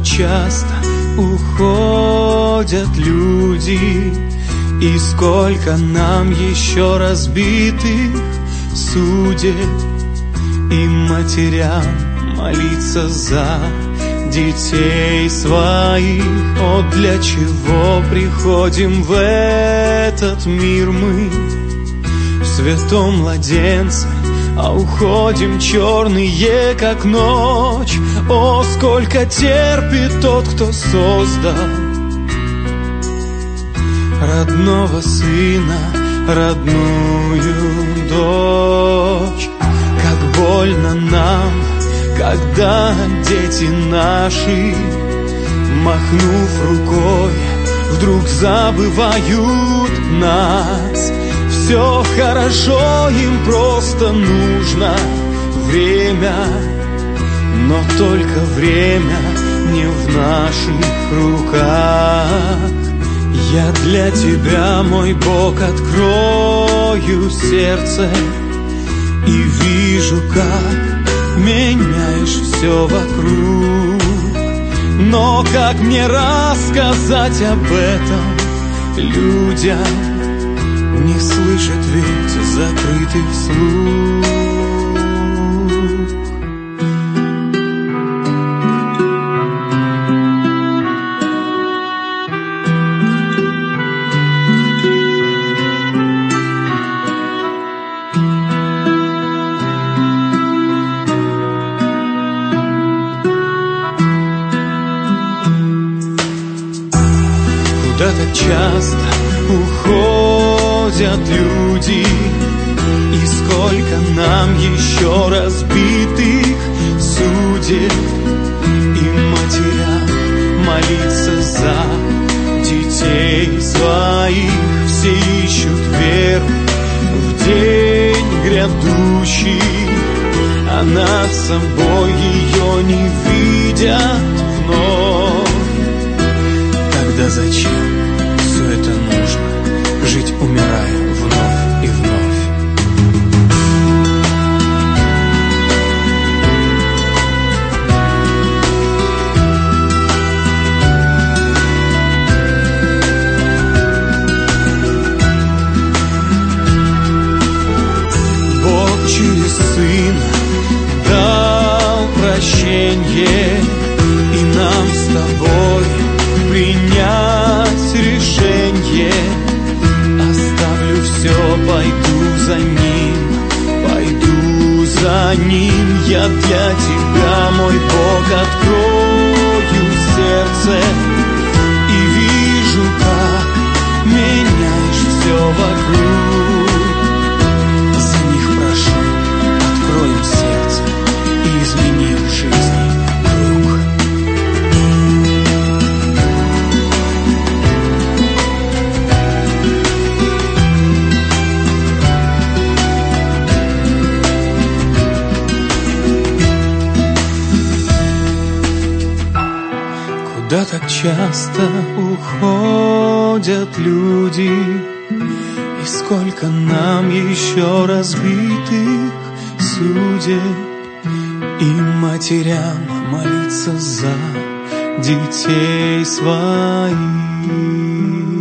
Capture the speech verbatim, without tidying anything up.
часто уходят люди, и сколько нам еще разбитых судеб, и матерям молиться за детей своих. О, для чего приходим в этот мир мы, в святом младенце, а уходим черные, как ночь. О, сколько терпит тот, кто создал родного сына, родную дочь. Как больно нам, когда дети наши, махнув рукой, вдруг забывают нас. Все хорошо, им просто нужно время, но только время не в наших руках. Я для тебя, мой Бог, открою сердце и вижу, как меняешь все вокруг. Но как мне рассказать об этом людям? Не слышит ведь закрытый слух. Куда так часто уходят люди, и сколько нам еще разбитых судеб, и матерям молиться за детей своих. Все ищут веру в день грядущий, а над собой ее не видят вновь. Тогда зачем все это нужно, жить, умирая вновь и вновь? Бог через Сына дал прощение, и нам с тобой принять решение. Оставлю все, пойду за ним, пойду за ним. Я для тебя, мой Бог, открою сердце и вижу, как меняешь все вокруг. За них прошу, откроем сердце и изменим жизни круг. Куда так часто уходят люди, и сколько нам еще разбитых судеб, и матерям молиться за детей своих.